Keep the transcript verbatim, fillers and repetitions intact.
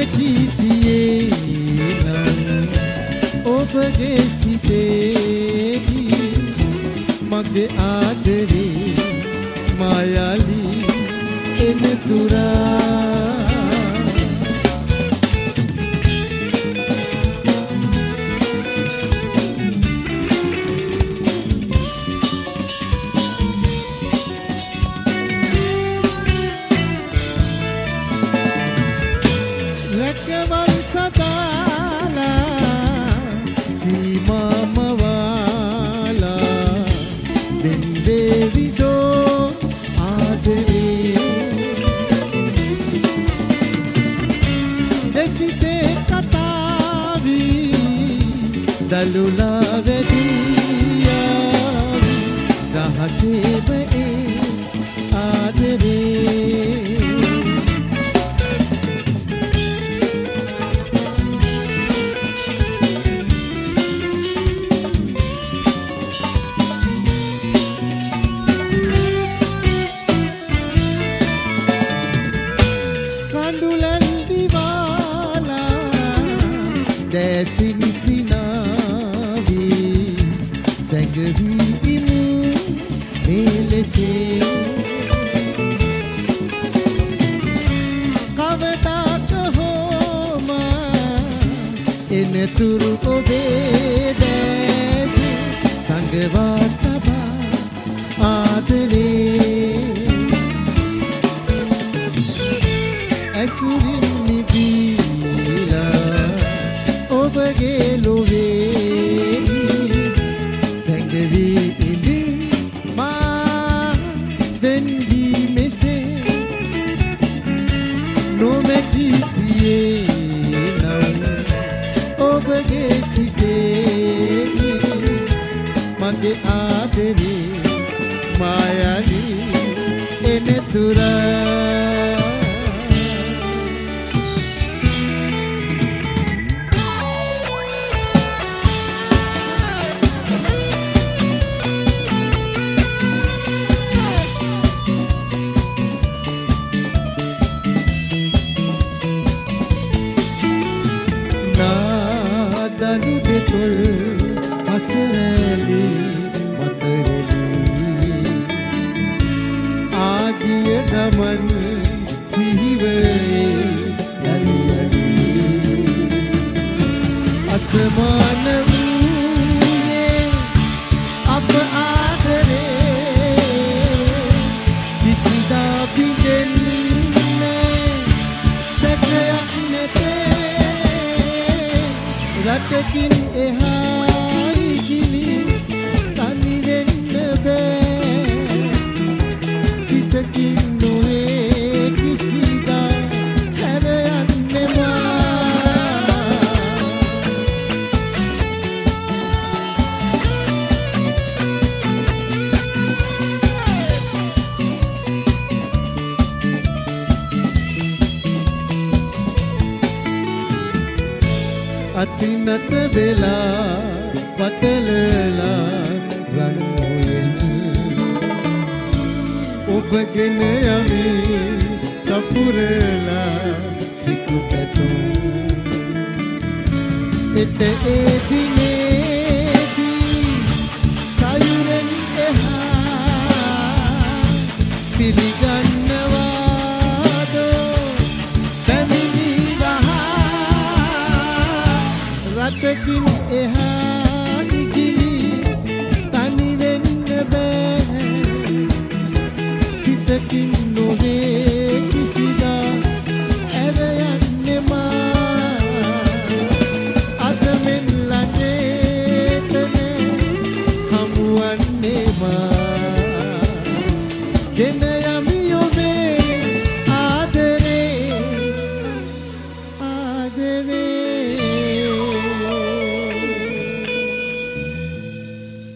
නොමැතිතියේ නම් ඔබගේ සිතේදී මගේ ආදරේ මායාලි එන තුරා රැකවල් සදාලා සීමාමවාලා වෙන්දේවිදෝ ආදරේ දෙසිතේ කතාවී දළුලා වැඩියා රහසේබේ ආදරේ දැසින් සිනාවී සැඟවී ඉමු මෙලෙසේ කවදාක හෝම එනතුරු ඔබේ දැසි සංගවා තබා ආදරේ ඇසුරින් නිදීලා ඔබගේ ලොවේ සැඟවී ඉඳින් මා වෙන්වී මෙසේ නොමැතිතියේ නම් ඔබගේ සිතේ මගේ ආදරේ මායාලි එන තුරා දනු දෙතොල් හසරැලි මතරලි ආගිය ගමන් සිහිවේ යලි යලි අසමාන වූයේ අප ආදරේ කිසිදා බිඳෙන්නේ සැකයක් නැතේ රටකින් එහා ඉගිලි තනි වෙන්න බෑ සිතකින් නොවේ කිසිදා හැර යන්නෙමා අතිනත වෙලා පටලලා රන් හොයන ඔබගෙන යමි සපුරලා සිකු පැතුම් එත ඒ දිනේදී සයුරෙන් එහා පිළිගන්නවාදෝ පැමිණි රටකින් එහා ඉගිලි තනි වෙන්න බෑ සිතකින් නොවේ කිසිදා ඇර යන්නෙමා අද මෙන් ළඟේටනේ හමුවන්නේමා ගෙන යමි ඔබේ ආදරේ ආදරේ